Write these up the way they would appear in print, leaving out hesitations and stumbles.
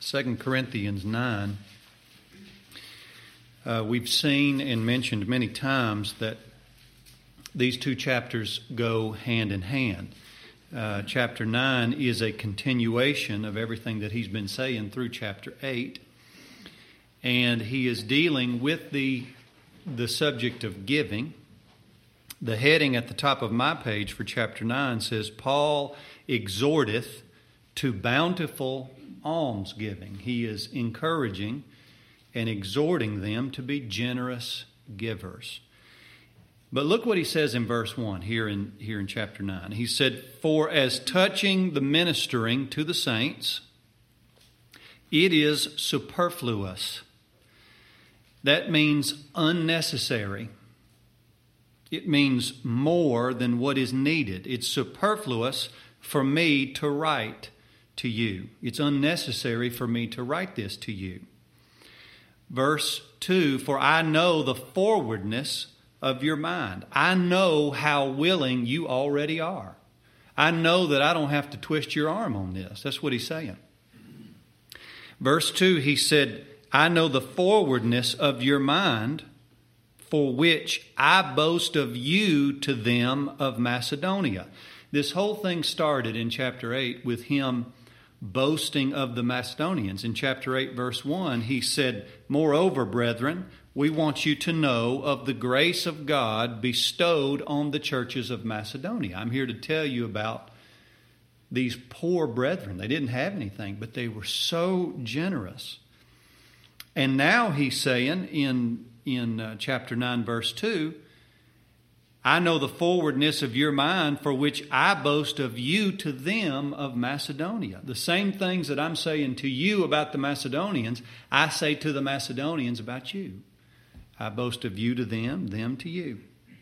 2 Corinthians 9. We've seen and mentioned many times that these two chapters go hand in hand. Chapter 9 is a continuation of everything that he's been saying through chapter 8. And he is dealing with the subject of giving. The heading at the top of my page for chapter 9 says, Paul exhorteth to bountiful almsgiving. He is encouraging and exhorting them to be generous givers. But look what he says in verse 1 here in chapter 9. He said, For as touching the ministering to the saints, it is superfluous. That means unnecessary. It means more than what is needed. It's superfluous for me to write to you. It's unnecessary for me to write this to you. Verse 2, For I know the forwardness of your mind. I know how willing you already are. I know that I don't have to twist your arm on this. That's what he's saying. Verse 2, he said, I know the forwardness of your mind, for which I boast of you to them of Macedonia. This whole thing started in chapter 8 with him boasting of the Macedonians. In chapter 8, verse 1, he said, Moreover, brethren, we want you to know of the grace of God bestowed on the churches of Macedonia. I'm here to tell you about these poor brethren. They didn't have anything, but they were so generous. And now he's saying in chapter 9, verse 2, I know the forwardness of your mind, for which I boast of you to them of Macedonia. The same things that I'm saying to you about the Macedonians, I say to the Macedonians about you. I boast of you to them to you.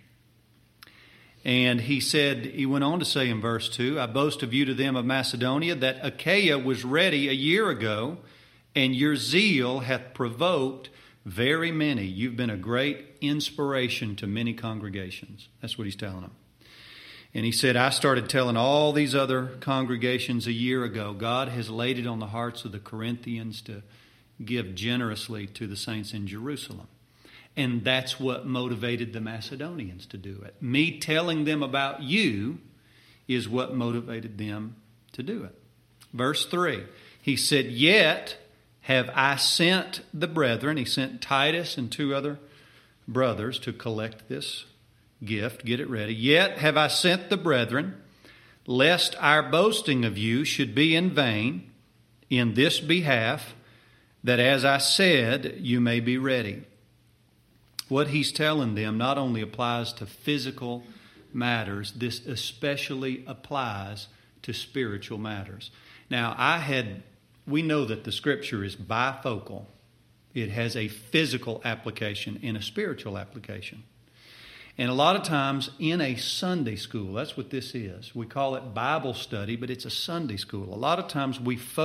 And he went on to say in verse 2, I boast of you to them of Macedonia, that Achaia was ready a year ago, and your zeal hath provoked very many. You've been a great inspiration to many congregations. That's what he's telling them. And he said, I started telling all these other congregations a year ago. God has laid it on the hearts of the Corinthians to give generously to the saints in Jerusalem. And that's what motivated the Macedonians to do it. Me telling them about you is what motivated them to do it. Verse 3, he said, Yet have I sent the brethren, he sent Titus and two other brothers to collect this gift, get it ready. Yet have I sent the brethren, lest our boasting of you should be in vain in this behalf, that as I said, you may be ready. What he's telling them not only applies to physical matters, this especially applies to spiritual matters. Now, we know that the Scripture is bifocal. It has a physical application and a spiritual application. And a lot of times in a Sunday school, that's what this is. We call it Bible study, but it's a Sunday school. A lot of times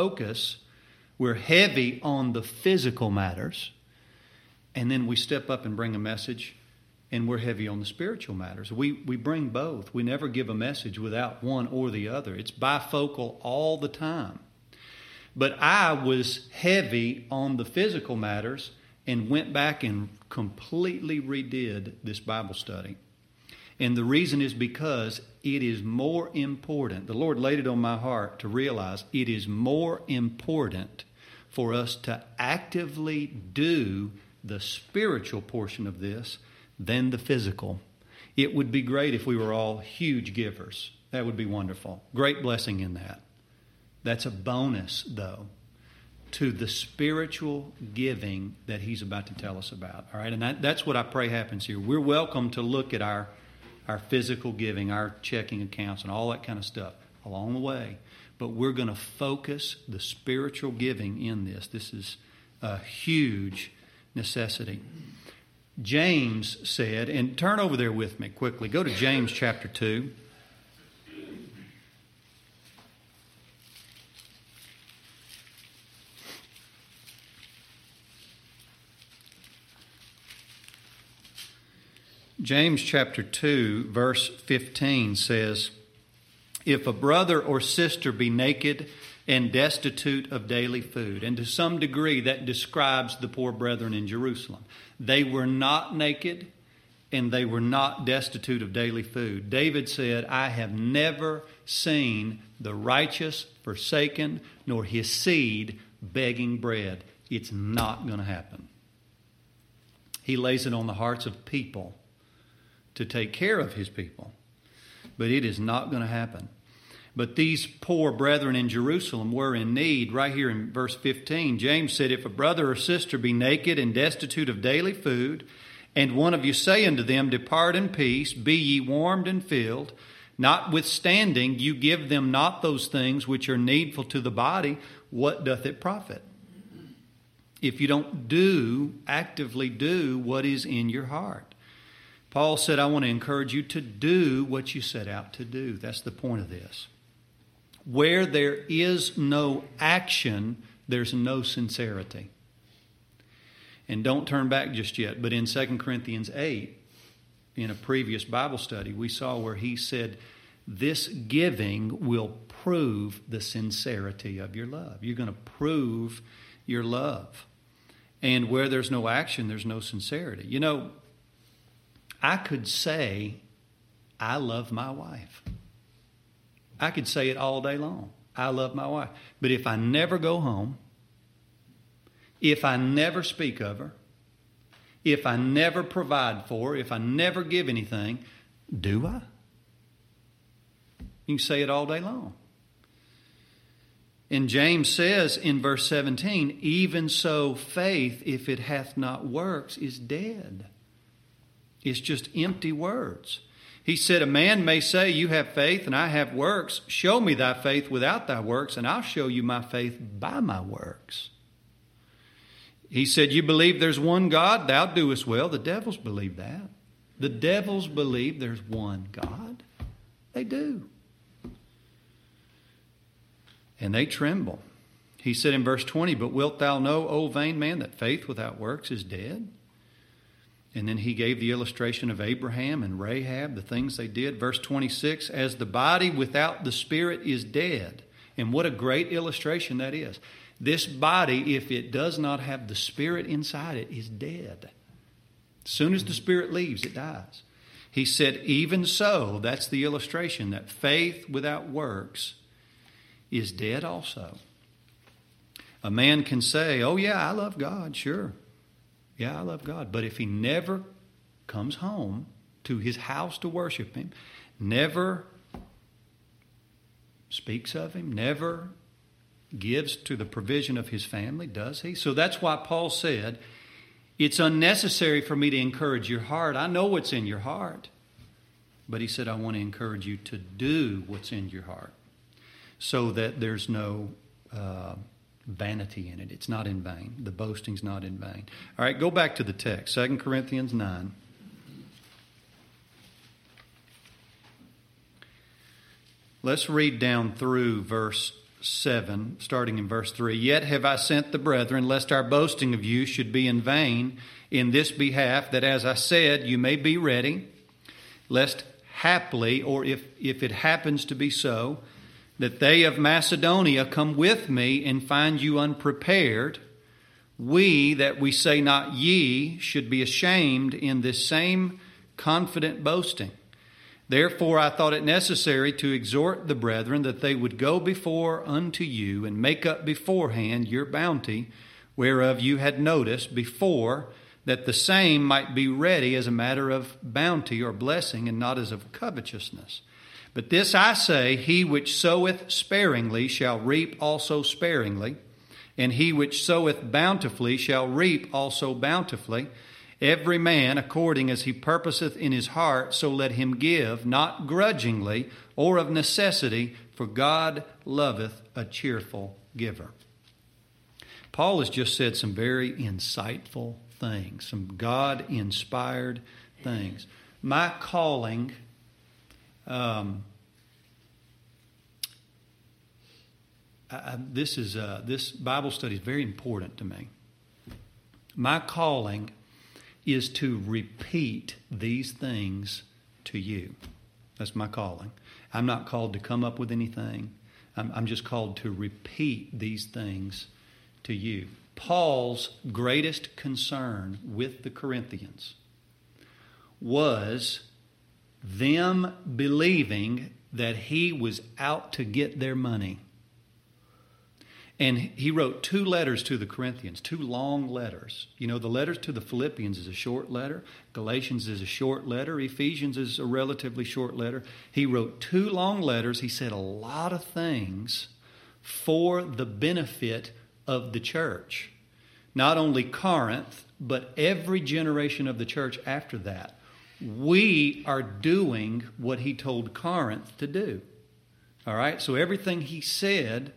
we're heavy on the physical matters, and then we step up and bring a message, and we're heavy on the spiritual matters. We bring both. We never give a message without one or the other. It's bifocal all the time. But I was heavy on the physical matters and went back and completely redid this Bible study. And the reason is because it is more important. The Lord laid it on my heart to realize it is more important for us to actively do the spiritual portion of this than the physical. It would be great if we were all huge givers. That would be wonderful. Great blessing in that. That's a bonus, though, to the spiritual giving that he's about to tell us about. All right, and that's what I pray happens here. We're welcome to look at our physical giving, our checking accounts, and all that kind of stuff along the way. But we're going to focus the spiritual giving in this. This is a huge necessity. James said, and turn over there with me quickly. Go to James chapter 2. James chapter 2, verse 15 says, if a brother or sister be naked and destitute of daily food. And to some degree that describes the poor brethren in Jerusalem. They were not naked and they were not destitute of daily food. David said, I have never seen the righteous forsaken, nor his seed begging bread. It's not going to happen. He lays it on the hearts of people to take care of his people. But it is not going to happen. But these poor brethren in Jerusalem were in need. Right here in verse 15, James said, if a brother or sister be naked and destitute of daily food, and one of you say unto them, depart in peace, be ye warmed and filled, notwithstanding you give them not those things which are needful to the body, what doth it profit? If you don't actively do what is in your heart. Paul said, I want to encourage you to do what you set out to do. That's the point of this. Where there is no action, there's no sincerity. And don't turn back just yet, but in 2 Corinthians 8, in a previous Bible study, we saw where he said, this giving will prove the sincerity of your love. You're going to prove your love. And where there's no action, there's no sincerity. You know, I could say, I love my wife. I could say it all day long. I love my wife. But if I never go home, if I never speak of her, if I never provide for her, if I never give anything, do I? You can say it all day long. And James says in verse 17, even so faith, if it hath not works, is dead. It's just empty words. He said, a man may say, you have faith and I have works. Show me thy faith without thy works, and I'll show you my faith by my works. He said, you believe there's one God, thou doest well. The devils believe that. The devils believe there's one God. They do. And they tremble. He said in verse 20, but wilt thou know, O vain man, that faith without works is dead? And then he gave the illustration of Abraham and Rahab, the things they did. Verse 26, as the body without the spirit is dead. And what a great illustration that is. This body, if it does not have the spirit inside it, is dead. As soon as the spirit leaves, it dies. He said, even so, that's the illustration, that faith without works is dead also. A man can say, oh yeah, I love God, sure. Yeah, I love God. But if he never comes home to his house to worship him, never speaks of him, never gives to the provision of his family, does he? So that's why Paul said, it's unnecessary for me to encourage your heart. I know what's in your heart. But he said, I want to encourage you to do what's in your heart so that there's no vanity in it. It's not in vain. The boasting's not in vain. All right, go back to the text, 2 Corinthians 9. Let's read down through verse 7, starting in verse 3. Yet have I sent the brethren, lest our boasting of you should be in vain in this behalf, that as I said, you may be ready, lest haply, or if it happens to be so, that they of Macedonia come with me and find you unprepared, we, that we say not ye, should be ashamed in this same confident boasting. Therefore I thought it necessary to exhort the brethren that they would go before unto you and make up beforehand your bounty, whereof you had notice before, that the same might be ready as a matter of bounty or blessing, and not as of covetousness. But this I say, he which soweth sparingly shall reap also sparingly, and he which soweth bountifully shall reap also bountifully. Every man according as he purposeth in his heart, so let him give, not grudgingly or of necessity, for God loveth a cheerful giver. Paul has just said some very insightful things, some God-inspired things. My calling, this Bible study is very important to me. My calling is to repeat these things to you. That's my calling. I'm not called to come up with anything. I'm just called to repeat these things to you. Paul's greatest concern with the Corinthians was them believing that he was out to get their money. And he wrote 2 letters to the Corinthians, 2 long letters. You know, the letters to the Philippians is a short letter. Galatians is a short letter. Ephesians is a relatively short letter. He wrote 2 long letters. He said a lot of things for the benefit of the church. Not only Corinth, but every generation of the church after that. We are doing what he told Corinth to do. All right? So everything he said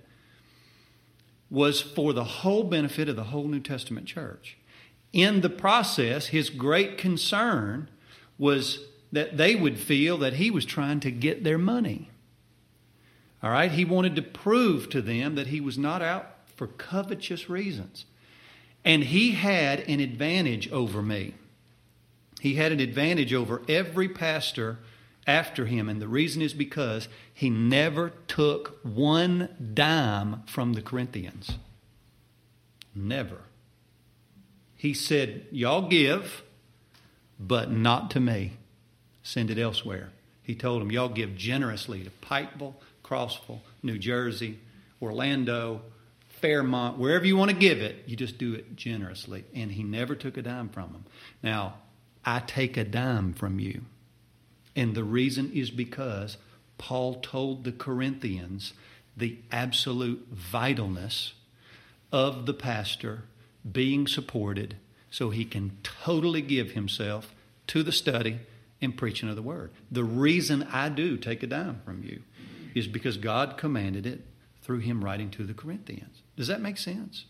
was for the whole benefit of the whole New Testament church. In the process, his great concern was that they would feel that he was trying to get their money. All right? He wanted to prove to them that he was not out for covetous reasons. And he had an advantage over me. He had an advantage over every pastor after him. And the reason is because he never took one dime from the Corinthians. Never. He said, y'all give, but not to me. Send it elsewhere. He told them, y'all give generously to Pikeville, Crossville, New Jersey, Orlando, Fairmont, wherever you want to give it, you just do it generously. And he never took a dime from them. Now, I take a dime from you. And the reason is because Paul told the Corinthians the absolute vitalness of the pastor being supported so he can totally give himself to the study and preaching of the Word. The reason I do take a dime from you is because God commanded it through him writing to the Corinthians. Does that make sense?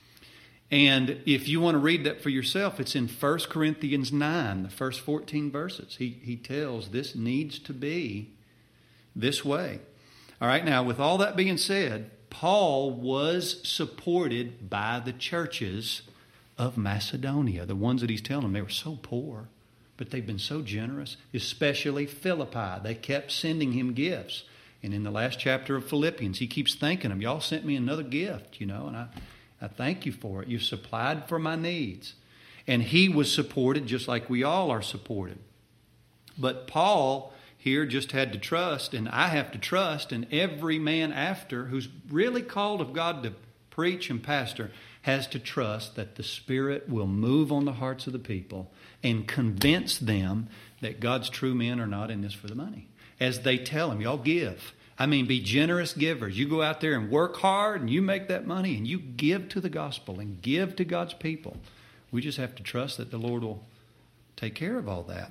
And if you want to read that for yourself, it's in 1 Corinthians 9, the first 14 verses. He tells this needs to be this way. All right, now with all that being said, Paul was supported by the churches of Macedonia, the ones that he's telling them they were so poor, but they've been so generous, especially Philippi. They kept sending him gifts. And in the last chapter of Philippians, he keeps thanking them. Y'all sent me another gift, and I thank you for it. You supplied for my needs. And he was supported just like we all are supported. But Paul here just had to trust, and I have to trust, and every man after who's really called of God to preach and pastor has to trust that the Spirit will move on the hearts of the people and convince them that God's true men are not in this for the money. As they tell them, y'all give. I mean, be generous givers. You go out there and work hard and you make that money and you give to the gospel and give to God's people. We just have to trust that the Lord will take care of all that.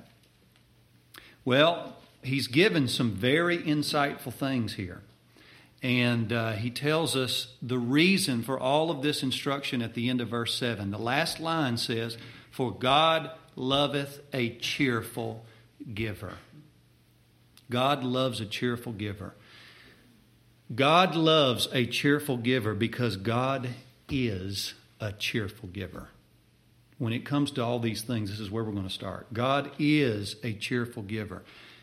Well, he's given some very insightful things here. And he tells us the reason for all of this instruction at the end of verse 7. The last line says, "For God loveth a cheerful giver." God loves a cheerful giver. God loves a cheerful giver because God is a cheerful giver. When it comes to all these things, this is where we're going to start. God is a cheerful giver.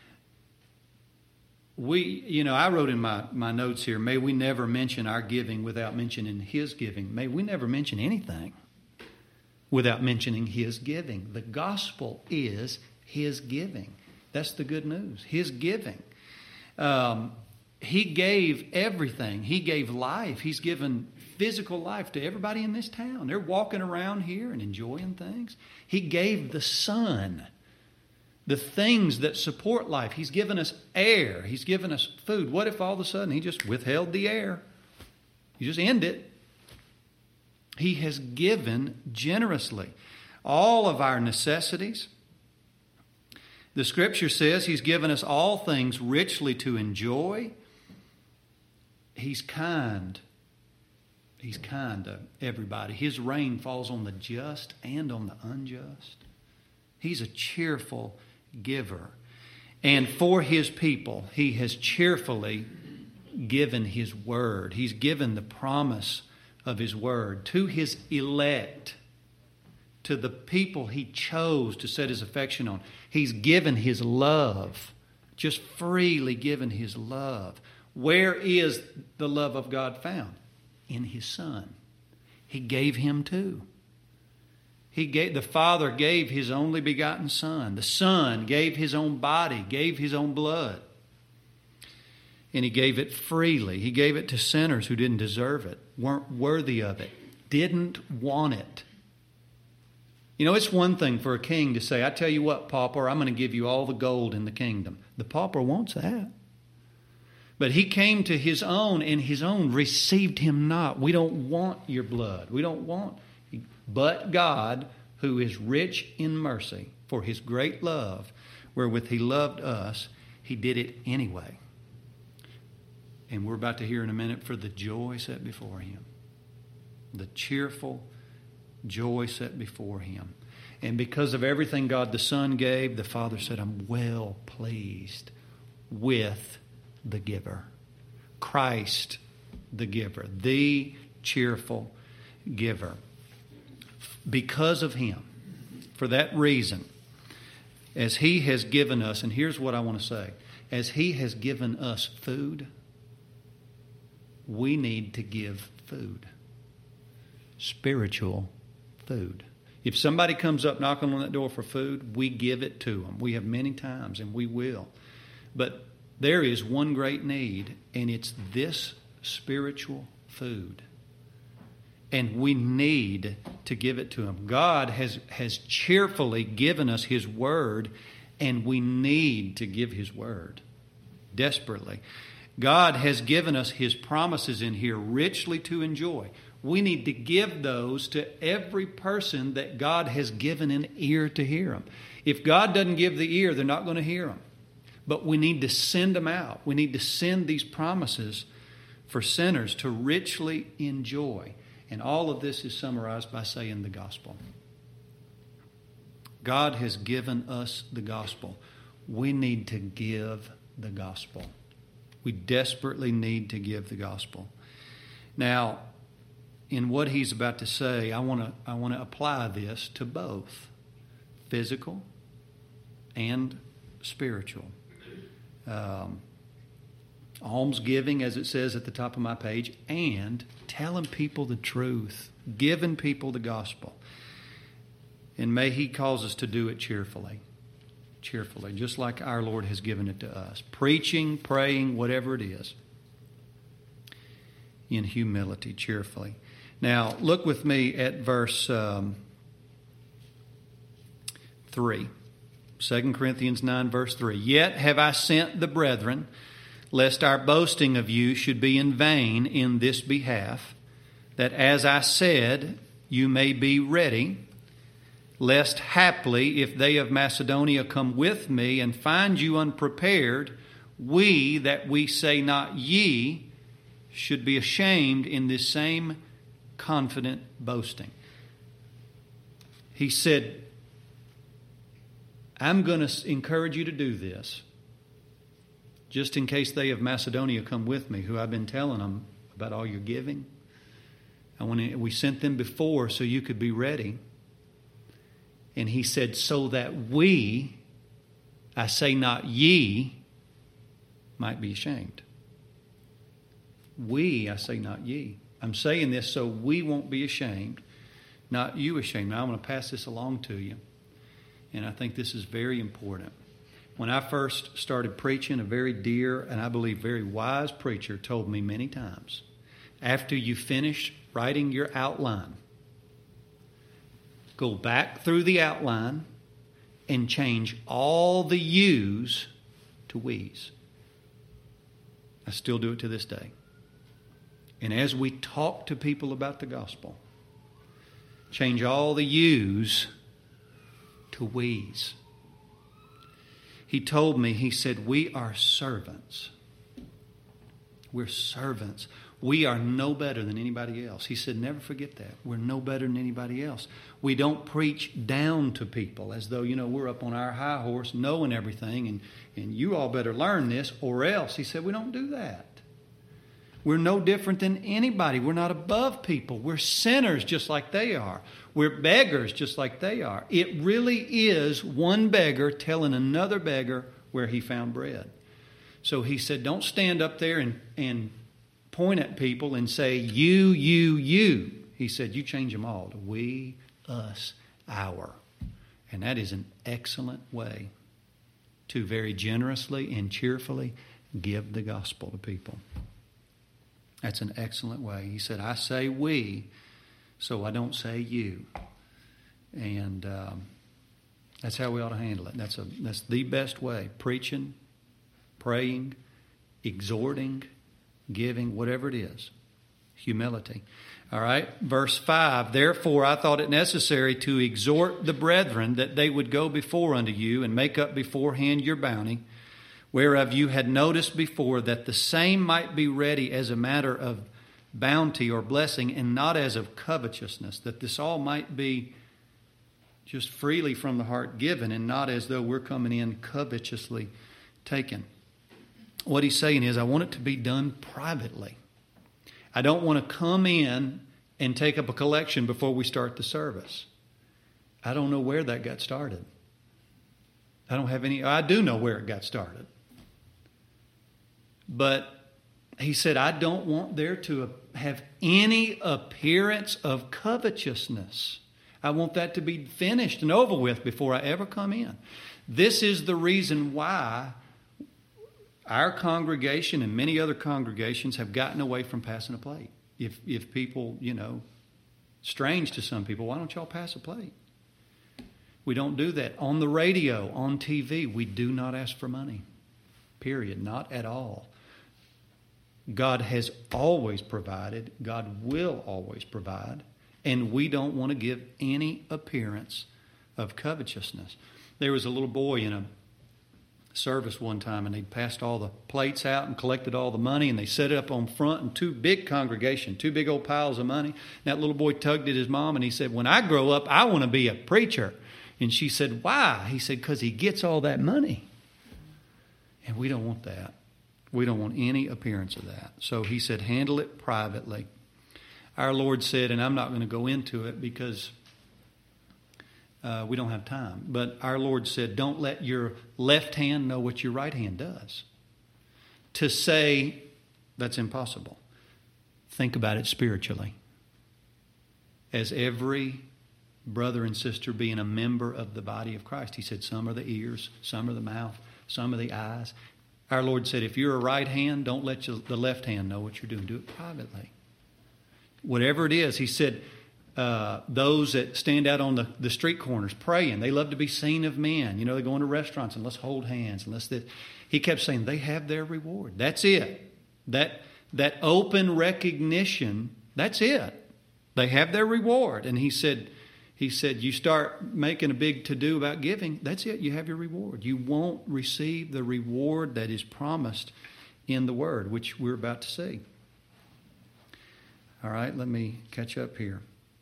I wrote in my notes here, may we never mention our giving without mentioning His giving. May we never mention anything without mentioning His giving. The gospel is His giving. That's the good news. His giving. He gave everything. He gave life. He's given physical life to everybody in this town. They're walking around here and enjoying things. He gave the sun, the things that support life. He's given us air. He's given us food. What if all of a sudden He just withheld the air? You just end it. He has given generously all of our necessities. The Scripture says He's given us all things richly to enjoy. He's kind. He's kind to everybody. His rain falls on the just and on the unjust. He's a cheerful giver. And for His people, He has cheerfully given His word. He's given the promise of His word to His elect, to the people He chose to set His affection on. He's given His love just freely given His love. Where is the love of God found? In His Son. He gave Him too. The Father gave His only begotten Son. The Son gave His own body, gave His own blood. And He gave it freely. He gave it to sinners who didn't deserve it, weren't worthy of it, didn't want it. You know, it's one thing for a king to say, I tell you what, pauper, I'm going to give you all the gold in the kingdom. The pauper wants that. But He came to His own, and His own received Him not. We don't want your blood. We don't want. But God, who is rich in mercy, for His great love, wherewith He loved us, He did it anyway. And we're about to hear in a minute for the joy set before Him. The cheerful joy set before Him. And because of everything God the Son gave, the Father said, I'm well pleased with the giver. Christ the giver. The cheerful giver. Because of Him. For that reason, as He has given us, and here's what I want to say. As He has given us food, we need to give food. Spiritual food. If somebody comes up knocking on that door for food, we give it to them. We have many times, and we will. But there is one great need, and it's this spiritual food. And we need to give it to Him. God has cheerfully given us His Word, and we need to give His Word desperately. God has given us His promises in here richly to enjoy. We need to give those to every person that God has given an ear to hear them. If God doesn't give the ear, they're not going to hear them. But we need to send them out. We need to send these promises for sinners to richly enjoy. And all of this is summarized by saying the gospel. God has given us the gospel. We need to give the gospel. We desperately need to give the gospel. Now, in what he's about to say, I want to apply this to both physical and spiritual. Almsgiving, as it says at the top of my page, and telling people the truth, giving people the gospel. And may He cause us to do it cheerfully, just like our Lord has given it to us. Preaching, praying, whatever it is, in humility, cheerfully. Now, look with me at verse 3. 2 Corinthians 9, verse 3. Yet have I sent the brethren, lest our boasting of you should be in vain in this behalf, that as I said, you may be ready, lest haply, if they of Macedonia come with me and find you unprepared, we, that we say not ye, should be ashamed in this same confident boasting. He said, I'm going to encourage you to do this, just in case they of Macedonia come with me, who I've been telling them about all your giving. We sent them before so you could be ready. And he said, so that we, I say not ye, might be ashamed. We, I say not ye. I'm saying this so we won't be ashamed, not you ashamed. Now I'm going to pass this along to you. And I think this is very important. When I first started preaching, a very dear and I believe very wise preacher told me many times, after you finish writing your outline, go back through the outline and change all the yous to we's. I still do it to this day. And as we talk to people about the gospel, change all the yous to we's. He told me, he said, we are servants. We're servants. We are no better than anybody else. He said, never forget that. We're no better than anybody else. We don't preach down to people as though, we're up on our high horse knowing everything and you all better learn this or else. He said, we don't do that. We're no different than anybody. We're not above people. We're sinners just like they are. We're beggars just like they are. It really is one beggar telling another beggar where he found bread. So he said, don't stand up there and point at people and say, you, you. He said, you change them all to we, us, our. And that is an excellent way to very generously and cheerfully give the gospel to people. That's an excellent way. He said, I say we, so I don't say you. And that's how we ought to handle it. That's the best way. Preaching, praying, exhorting, giving, whatever it is. Humility. All right, verse 5, therefore I thought it necessary to exhort the brethren that they would go before unto you and make up beforehand your bounty, whereof you had noticed before, that the same might be ready as a matter of bounty or blessing, and not as of covetousness, that this all might be just freely from the heart given, and not as though we're coming in covetously taken. What he's saying is, I want it to be done privately. I don't want to come in and take up a collection before we start the service. I don't know where that got started. I do know where it got started. But he said, I don't want there to have any appearance of covetousness. I want that to be finished and over with before I ever come in. This is the reason why our congregation and many other congregations have gotten away from passing a plate. If people, strange to some people, why don't y'all pass a plate? We don't do that. On the radio, on TV, we do not ask for money. Period. Not at all. God has always provided. God will always provide. And we don't want to give any appearance of covetousness. There was a little boy in a service one time, and they passed all the plates out and collected all the money, and they set it up on front in two big old piles of money. And that little boy tugged at his mom, and he said, when I grow up, I want to be a preacher. And she said, why? He said, because he gets all that money. And we don't want that. We don't want any appearance of that. So he said, handle it privately. Our Lord said, and I'm not going to go into it because we don't have time. But our Lord said, don't let your left hand know what your right hand does. To say, that's impossible. Think about it spiritually. As every brother and sister being a member of the body of Christ. He said, some are the ears, some are the mouth, some are the eyes. Our Lord said, if you're a right hand, don't let the left hand know what you're doing. Do it privately. Whatever it is, he said, those that stand out on the street corners praying, they love to be seen of men. They go into restaurants and let's hold hands. And let's this. He kept saying they have their reward. That's it. That open recognition, that's it. They have their reward. And he said, you start making a big to-do about giving, that's it. You have your reward. You won't receive the reward that is promised in the Word, which we're about to see. All right, let me catch up here.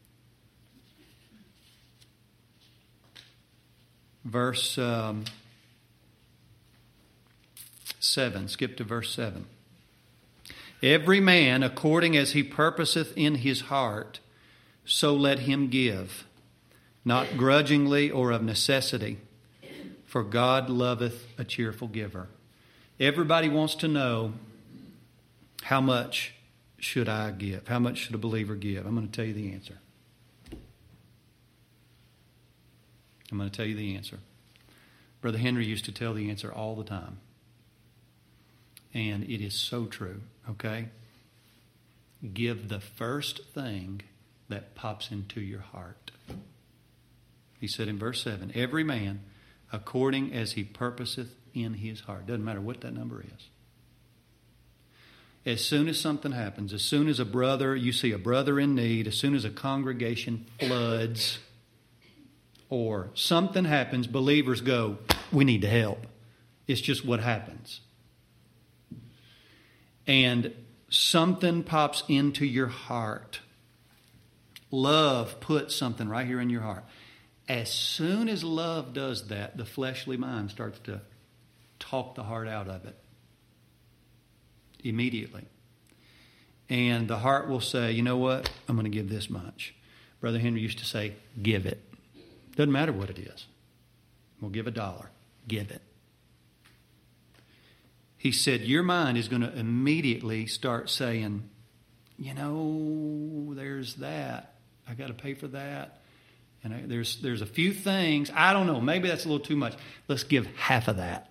Verse 7. Skip to verse 7. Every man according as he purposeth in his heart, so let him give, not grudgingly or of necessity, for God loveth a cheerful giver. Everybody wants to know, how much should I give? How much should a believer give? I'm going to tell you the answer. I'm going to tell you the answer. Brother Henry used to tell the answer all the time. And it is so true, okay? Give the first thing that pops into your heart. He said in verse 7, every man according as he purposeth in his heart. Doesn't matter what that number is. As soon as something happens, as soon as you see a brother in need, as soon as a congregation floods, or something happens, believers go, we need to help. It's just what happens. And something pops into your heart. Love puts something right here in your heart. As soon as love does that, the fleshly mind starts to talk the heart out of it. Immediately. And the heart will say, you know what? I'm going to give this much. Brother Henry used to say, give it. Doesn't matter what it is. We'll give $1. Give it. he said, your mind is going to immediately start saying, there's that. I got to pay for that. And there's a few things. I don't know. Maybe that's a little too much. Let's give half of that.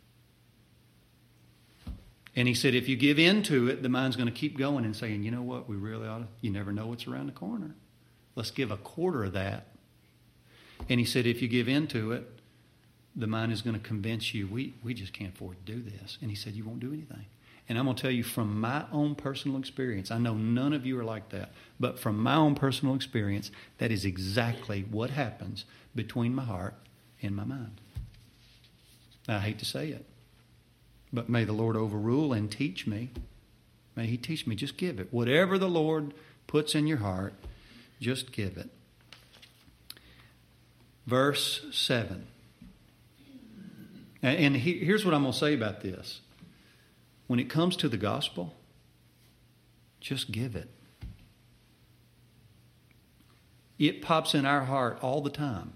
And he said, if you give in to it, the mind's going to keep going and saying, you know what, we really ought to. You never know what's around the corner. Let's give a quarter of that. And he said, if you give in to it, the mind is going to convince you, we just can't afford to do this. And he said, you won't do anything. And I'm going to tell you from my own personal experience, I know none of you are like that, but from my own personal experience, that is exactly what happens between my heart and my mind. I hate to say it, but may the Lord overrule and teach me. May He teach me. Just give it. Whatever the Lord puts in your heart, just give it. Verse 7. And here's what I'm going to say about this. When it comes to the gospel, just give it. It pops in our heart all the time.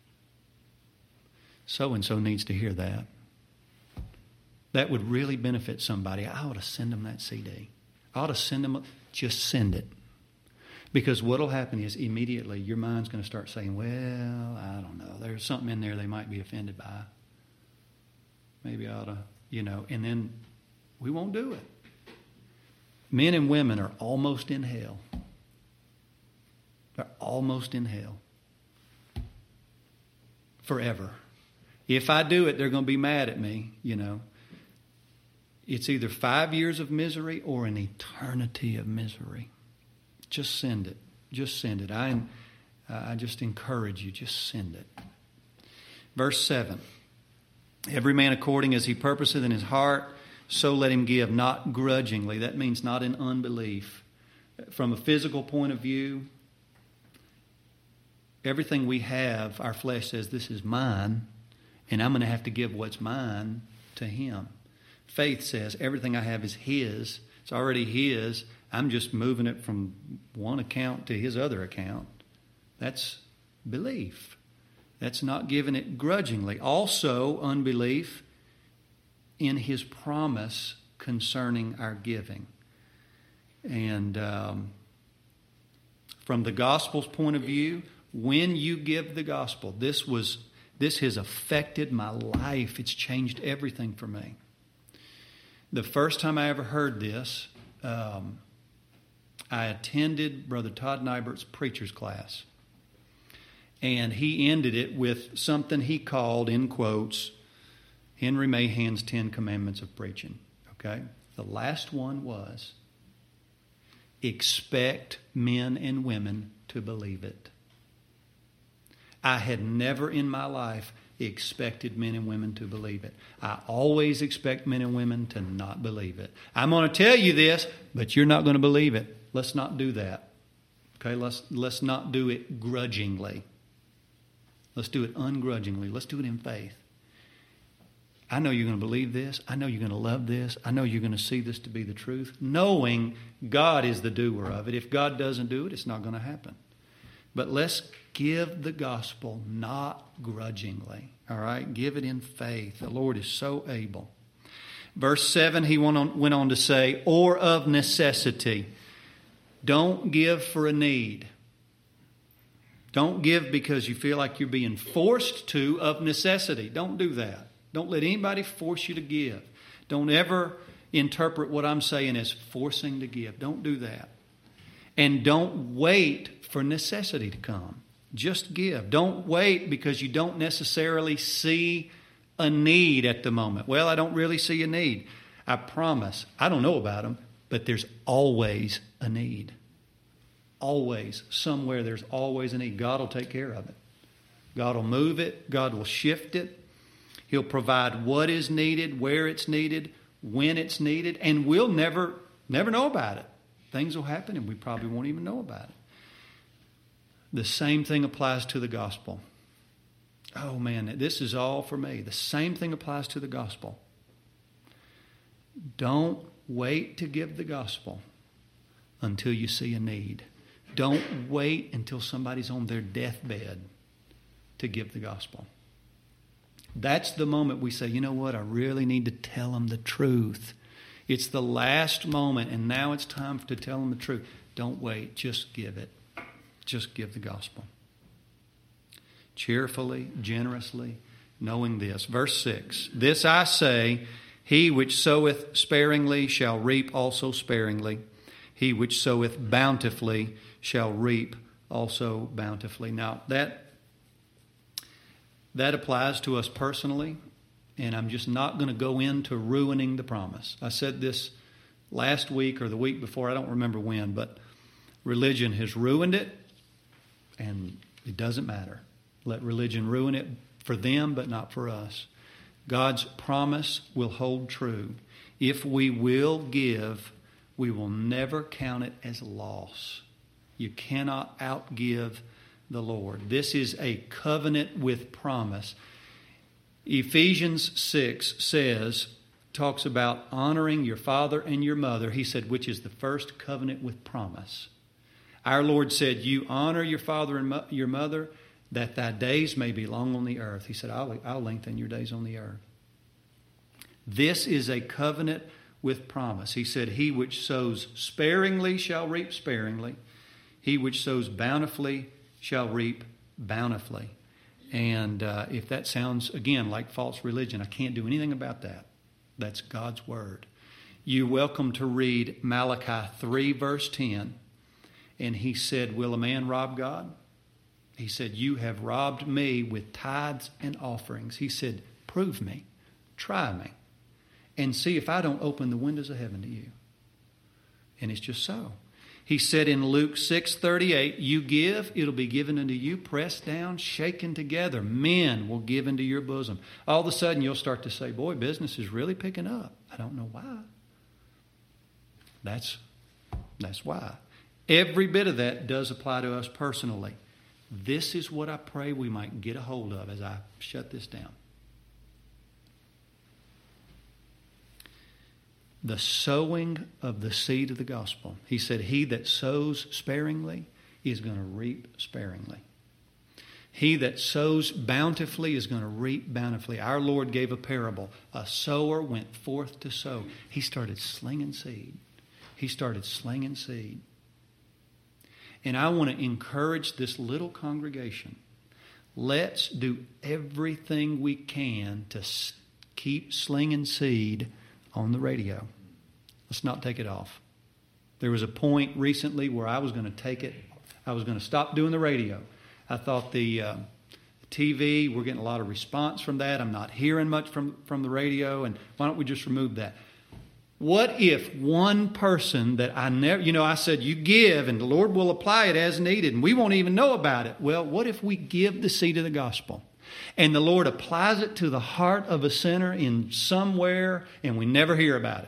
So-and-so needs to hear that. That would really benefit somebody. I ought to send them that CD. I ought to send them, just send it. Because what will happen is immediately your mind's going to start saying, well, I don't know. There's something in there they might be offended by. Maybe I ought to, and then we won't do it. Men and women are almost in hell. They're almost in hell. Forever. If I do it, they're going to be mad at me, It's either 5 years of misery or an eternity of misery. Just send it. Just send it. I just encourage you, just send it. Verse 7. Every man according as he purposeth in his heart, so let him give, not grudgingly. That means not in unbelief. From a physical point of view, everything we have, our flesh says, this is mine, and I'm going to have to give what's mine to Him. Faith says, everything I have is His. It's already His. I'm just moving it from one account to His other account. That's belief. That's not giving it grudgingly. Also, unbelief in His promise concerning our giving. And from the gospel's point of view, when you give the gospel, this has affected my life. It's changed everything for me. The first time I ever heard this, I attended Brother Todd Nybert's preacher's class. And he ended it with something he called, in quotes, Henry Mahan's 10 Commandments of Preaching. Okay? The last one was, expect men and women to believe it. I had never in my life expected men and women to believe it. I always expect men and women to not believe it. I'm going to tell you this, but you're not going to believe it. Let's not do that. Okay? Let's not do it grudgingly. Let's do it ungrudgingly. Let's do it in faith. I know you're going to believe this. I know you're going to love this. I know you're going to see this to be the truth, knowing God is the doer of it. If God doesn't do it, it's not going to happen. But let's give the gospel not grudgingly. All right? Give it in faith. The Lord is so able. Verse 7, he went on to say, or of necessity. Don't give for a need. Don't give because you feel like you're being forced to of necessity. Don't do that. Don't let anybody force you to give. Don't ever interpret what I'm saying as forcing to give. Don't do that. And don't wait for necessity to come. Just give. Don't wait because you don't necessarily see a need at the moment. Well, I don't really see a need. I promise. I don't know about them, but there's always a need. Always. Somewhere there's always a need. God will take care of it. God will move it. God will shift it. He'll provide what is needed, where it's needed, when it's needed, and we'll never know about it. Things will happen and we probably won't even know about it. The same thing applies to the gospel. Oh man, this is all for me. The same thing applies to the gospel. Don't wait to give the gospel until you see a need. Don't wait until somebody's on their deathbed to give the gospel. That's the moment we say, you know what, I really need to tell them the truth. It's the last moment, and now it's time to tell them the truth. Don't wait. Just give it. Just give the gospel. Cheerfully, generously, knowing this. Verse 6, this I say, he which soweth sparingly shall reap also sparingly. He which soweth bountifully shall reap also bountifully. Now, that applies to us personally, and I'm just not going to go into ruining the promise. I said this last week or the week before, I don't remember when, but religion has ruined it, and it doesn't matter. Let religion ruin it for them, but not for us. God's promise will hold true. If we will give, we will never count it as loss. You cannot outgive the Lord. This is a covenant with promise. Ephesians 6 talks about honoring your father and your mother. He said, which is the first covenant with promise. Our Lord said, you honor your father and your mother, that thy days may be long on the earth. He said, I'll lengthen your days on the earth. This is a covenant with promise. He said, he which sows sparingly shall reap sparingly. He which sows bountifully shall reap bountifully. And if that sounds, again, like false religion, I can't do anything about that. That's God's word. You're welcome to read Malachi 3, verse 10. And he said, will a man rob God? He said, you have robbed me with tithes and offerings. He said, prove me, try me, and see if I don't open the windows of heaven to you. And it's just so. He said in Luke 6:38, you give, it'll be given unto you, pressed down, shaken together. Men will give into your bosom. All of a sudden you'll start to say, boy, business is really picking up. I don't know why. That's why. Every bit of that does apply to us personally. This is what I pray we might get a hold of as I shut this down. The sowing of the seed of the gospel. He said, he that sows sparingly is going to reap sparingly. He that sows bountifully is going to reap bountifully. Our Lord gave a parable. A sower went forth to sow. He started slinging seed. And I want to encourage this little congregation. Let's do everything we can to keep slinging seed on the radio. Let's not take it off. There was a point recently where I was going to take it. I was going to stop doing the radio. I thought the TV, we're getting a lot of response from that. I'm not hearing much from the radio, and why don't we just remove that? What if one person that I never, I said you give and the Lord will apply it as needed and we won't even know about it. Well, what if we give the seed of the gospel and the Lord applies it to the heart of a sinner in somewhere and we never hear about it?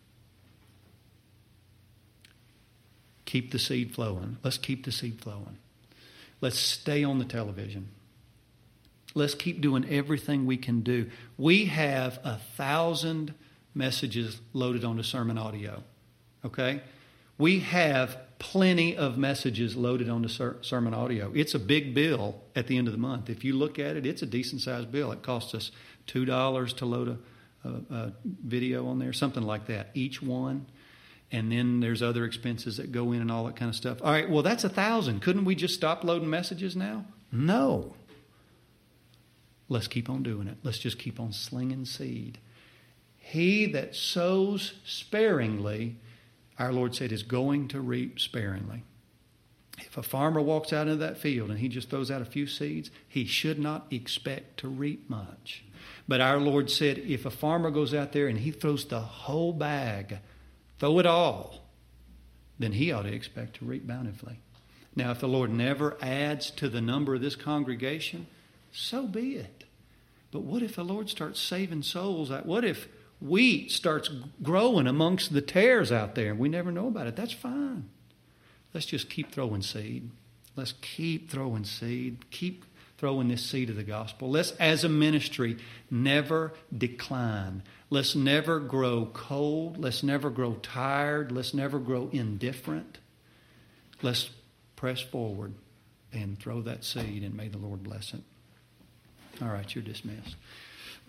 Keep the seed flowing. Let's keep the seed flowing. Let's stay on the television. Let's keep doing everything we can do. We have 1,000 messages loaded onto sermon audio. Okay? We have plenty of messages loaded onto sermon audio. It's a big bill at the end of the month. If you look at it, it's a decent sized bill. It costs us $2 to load a video on there, something like that, each one. And then there's other expenses that go in and all that kind of stuff. All right, well, that's 1,000. Couldn't we just stop loading messages now? No. Let's keep on doing it. Let's just keep on slinging seed. He that sows sparingly, our Lord said, is going to reap sparingly. If a farmer walks out into that field and he just throws out a few seeds, he should not expect to reap much. But our Lord said, if a farmer goes out there and he throws the whole bag, throw it all, then he ought to expect to reap bountifully. Now, if the Lord never adds to the number of this congregation, so be it. But what if the Lord starts saving souls? What if wheat starts growing amongst the tares out there and we never know about it? That's fine. Let's just keep throwing seed. Let's keep throwing seed. Keep throwing this seed of the gospel. Let's, as a ministry, never decline. Let's never grow cold. Let's never grow tired. Let's never grow indifferent. Let's press forward and throw that seed, and may the Lord bless it. All right, you're dismissed.